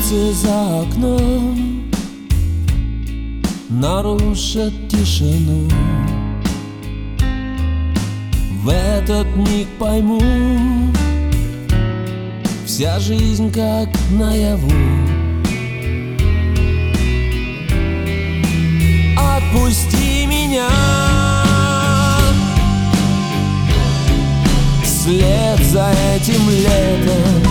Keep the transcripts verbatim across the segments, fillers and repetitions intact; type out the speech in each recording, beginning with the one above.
Птицы за окном нарушат тишину. В этот миг пойму, вся жизнь как наяву. Отпусти меня вслед за этим летом.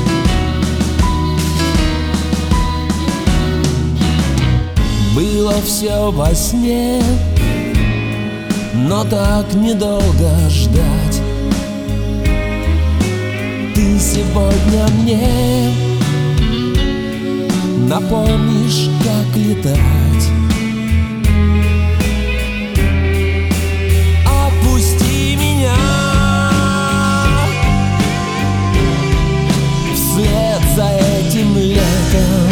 Было все во сне, но так недолго ждать. Ты сегодня мне напомнишь, как летать. Отпусти меня вслед за этим летом.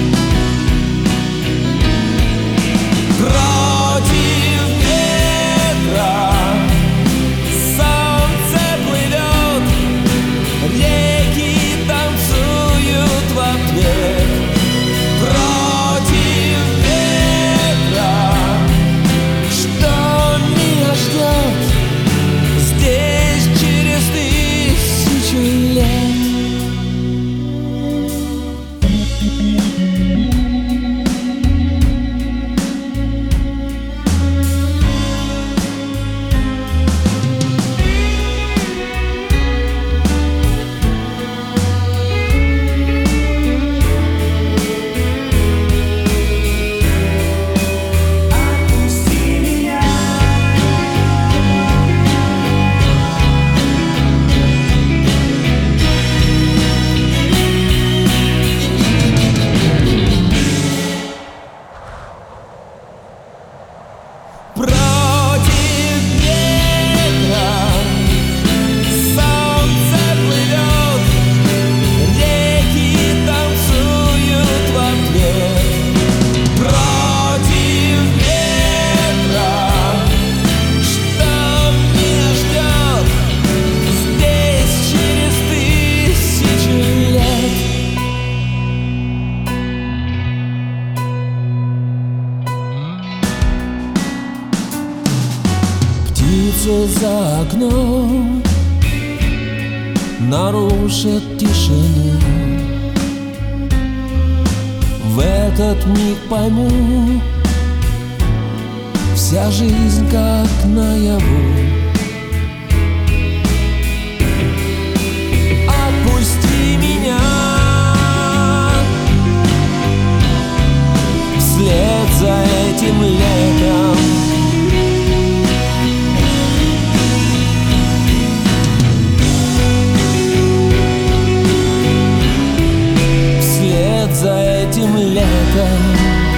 Птицы за окном нарушат тишину. В этот миг пойму, вся жизнь как наяву. Отпусти меня вслед за этим летом. За этим летом.